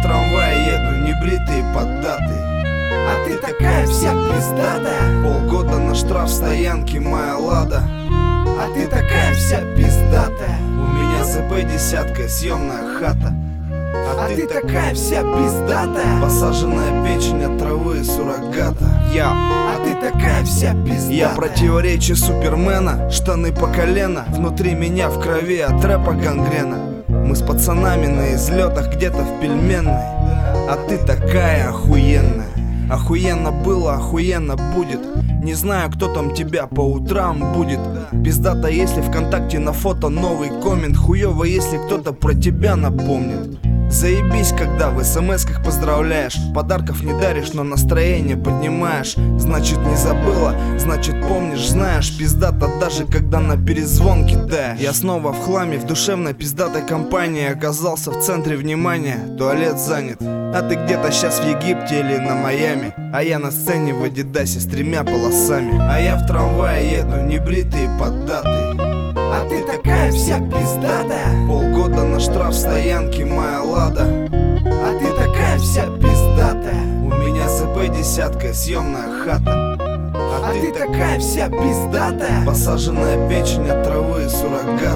в трамвае еду, небритый и поддатый. А ты такая вся пиздатая. Полгода на штраф стоянки, моя лада. А ты такая вся пиздатая. У меня ЗП десятка, съемная хата. А ты такая вся пиздатая. Посаженная печень от травы суррогата. А ты такая вся пиздатая. Я противоречие Супермена, штаны по колено. Внутри меня в крови от рэпа гангрена. Мы с пацанами на излетах где-то в пельменной. А ты такая охуенная. Охуенно было, охуенно будет. Не знаю, кто там тебя по утрам будет. Пиздато, если ВКонтакте на фото новый коммент. Хуёво, если кто-то про тебя напомнит. Заебись, когда в смс-ках поздравляешь. Подарков не даришь, но настроение поднимаешь. Значит, не забыла, значит, помнишь, знаешь. Пиздато даже когда на перезвон кидаешь. Я снова в хламе, в душевной пиздатой компании. Оказался в центре внимания, туалет занят. А ты где-то сейчас в Египте или на Майами. А я на сцене в адидасе с 3 полосами. А я в трамвае еду, небритый и поддатый. А ты такая вся пиздатая. Полгода на штраф стоянки, моя лада. А ты такая вся пиздатая. У меня ЗП десятка, съемная хата. А ты такая вся пиздатая. Посаженная печень от травы суррогата.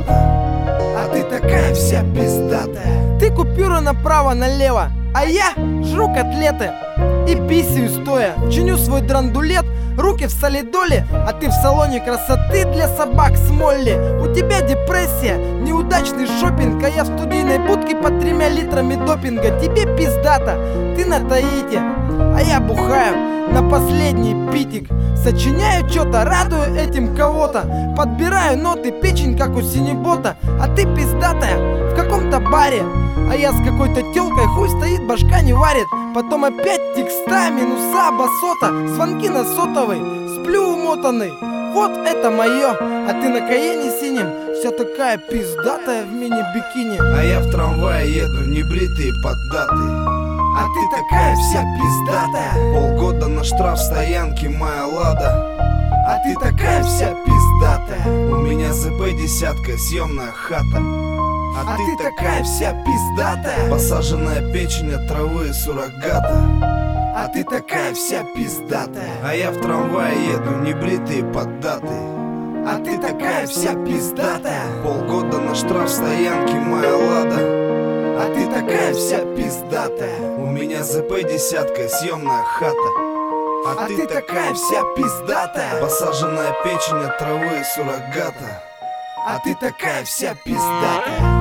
А ты такая вся пиздатая. Ты купюра направо-налево, а я жру котлеты и писаю стоя. Чиню свой драндулет, руки в солидоле. А ты в салоне красоты для собак с Молли. У тебя депрессия, неудачный шопинг. А я в студийной будке под 3 литрами допинга. Тебе пиздата, ты на Таити, а я бухаю на последний питик. Сочиняю что-то, радую этим кого-то. Подбираю ноты, печень как у синебота. А ты пиздатая в каком-то баре. А я с какой-то тёлкой, хуй стоит, башка не варит. Потом опять текста, минуса, басота. Звонки на сотовый, сплю умотанный. Вот это моё. А ты на Каене синем, вся такая пиздатая в мини-бикини. А я в трамвае еду, небритый и поддатый. А ты такая вся пиздатая. Полгода на штраф стоянки, моя лада. А ты такая вся пиздатая. У меня ЗП десятка, съемная хата. А ты такая вся пиздатая. Посаженная печень от травы суррогата. А ты такая вся пиздатая. А я в трамвае еду, небритый и поддатый. А ты такая вся пиздатая. Полгода на штраф стоянки, моя лада. А ты такая вся пиздатая. У меня ЗП десятка, съемная хата. А ты такая вся пиздатая. Посаженная печень от травы суррогата. А ты такая вся пиздатая.